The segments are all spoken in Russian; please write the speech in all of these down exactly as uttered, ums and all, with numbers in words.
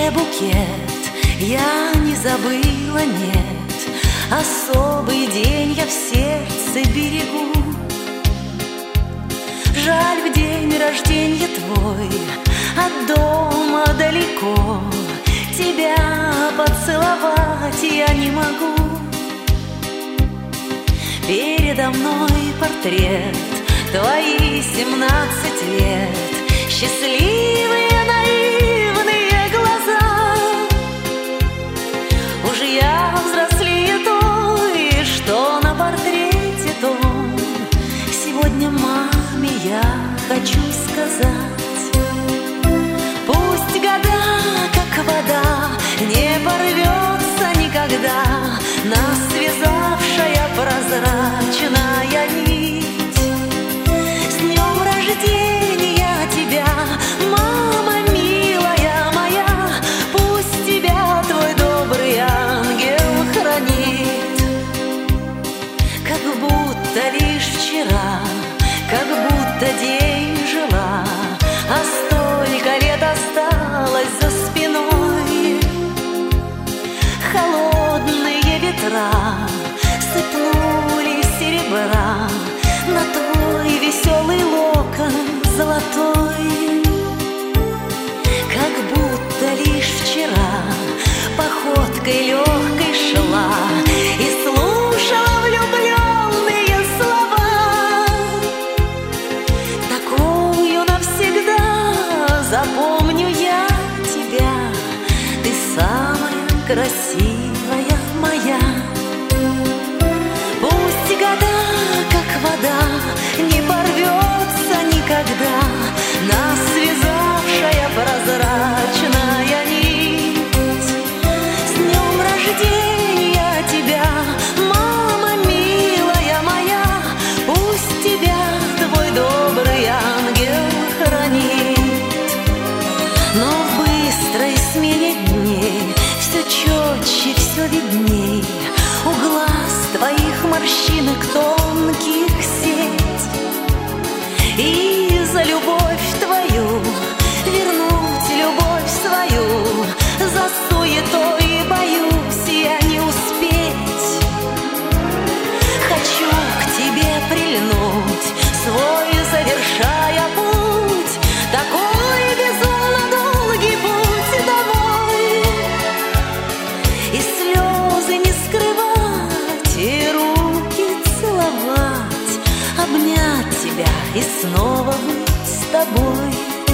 тебе букет я не забыла, нет. Особый день я в сердце берегу. Жаль, в день рождения твой от дома далеко, тебя поцеловать я не могу. Передо мной портрет, твои семнадцать лет, счастливые наивные глаза. Уж я взрослее той, что на портрете том. Сегодня маме я хочу сказать: пусть года, как вода, не порвется никогда нас связавшая прозрачная нить. С днем рождения тебя, мама милая моя, пусть тебя твой добрый ангел хранит. Как будто лишь вчера, как будто день жила, а столько лет осталось за спиной. Холодные ветра сыпнули серебра на твой веселый локон золотой. Как будто лишь вчера походкой легкой шла и слушала влюбленные слова. Такую навсегда запомню я тебя, ты самая красивая моя. Пусть года, как вода, не порвется никогда нас связавшая прозрачная нить. С днем рождения тебя, мама милая моя, пусть тебя твой добрый ангел хранит. Но в быстрой смене дней все четче, все видней у глаз твоих морщинок тонких сеть. И за любовь твою вернуть любовь свою, за суетой боюсь я не успеть. Хочу к тебе прильнуть, свой завершая путь, такой безумно долгий путь домой. И слезы не скрывать, и руки целовать, обнять тебя и снова быть с тобой.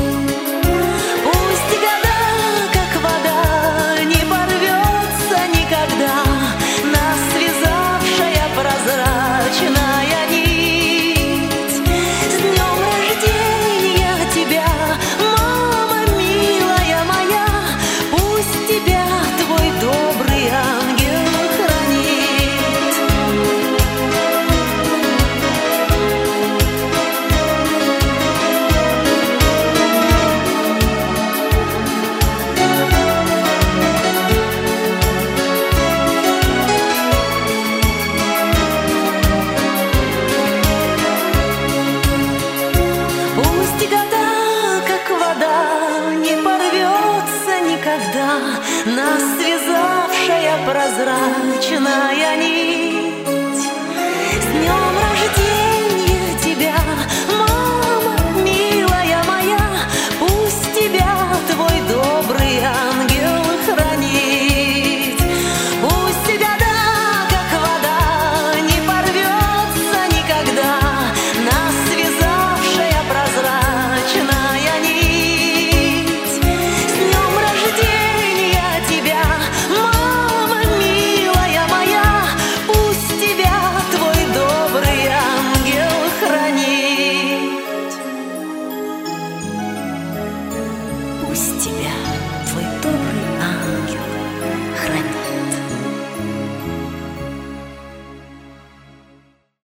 Пусть года, как вода, не порвется никогда нас связавшая прозрачная нить. С днем рождения тебя, мама милая моя, пусть тебя твой добрый ангел хранит. Пусть года, как вода, не порвется никогда нас связавшая прозрачная нить. С днем